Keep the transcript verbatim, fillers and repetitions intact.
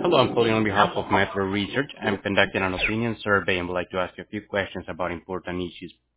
Hello, I'm calling on behalf of Metro Research. I'm conducting an opinion survey and would like to ask you a few questions about important issues.